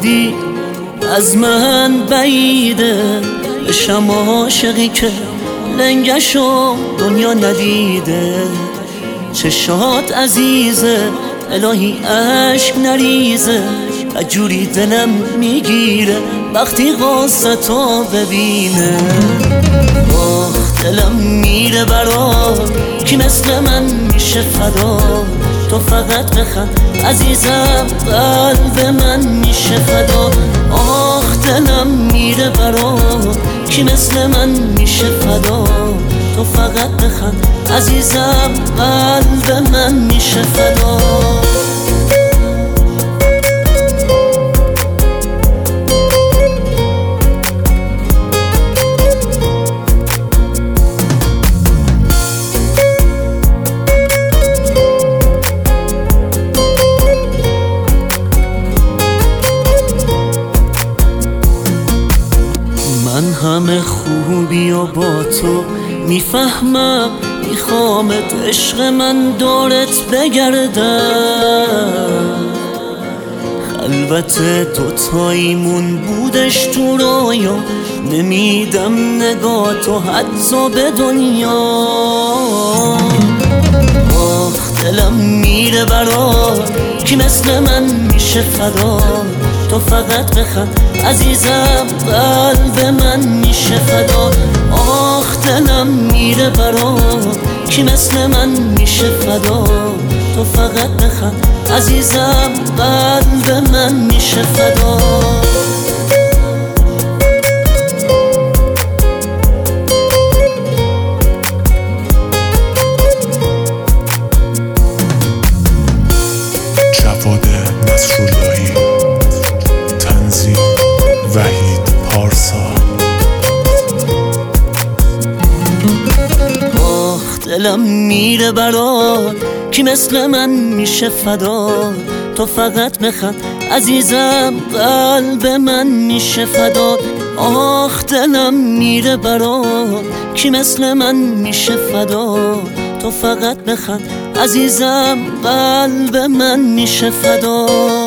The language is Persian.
بودی از من بعیده، بشم عاشقی که لنگشو دنیا ندیده. چشات عزیزه الهی عشق نریزه، جوری دلم میگیره وقتی قصتو ببینه. آخ دلم میره برات کی مثل من میشه فدا، تو فقط بخند عزیزم قلب من میشه فدا. آخ دلم میره برات کی مثل من میشه فدا، تو فقط بخند عزیزم قلب من میشه فدا. من همه خوبی و با تو میفهمم، میخوامت عشق من دورت بگردم. خلوت دوتاییمون بودش تو رویا، نمیدم نگاه تو حتی به دنیا. آخ دلم میره برات کی مثل من میشه فدا، تو فقط بخند عزیزم قلب من میشه فدا. آخ دلم میره برات کی مثل من میشه فدا، تو فقط بخند عزیزم قلب من میشه فدا. جواد نصراللهی، تنظیم وحید پارسا. آخ دلم میره برات کی مثل من میشه فدا، تو فقط بخند عزیزم قلب من میشه فدا. آخ دلم میره برات کی مثل من میشه فدا، تو فقط بخند عزیزم قلب من میشه فدا.